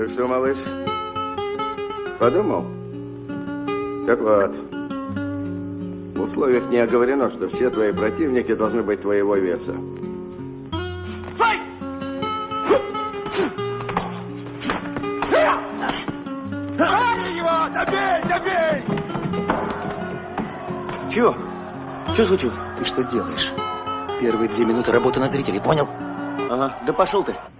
Ну что, малыш, подумал? Так вот, в условиях не оговорено, что все твои противники должны быть твоего веса. Добей его! Добей! Добей! Чего? Что случилось? Ты что делаешь? Первые 2 минуты работы на зрителей, понял? Ага, да пошел ты.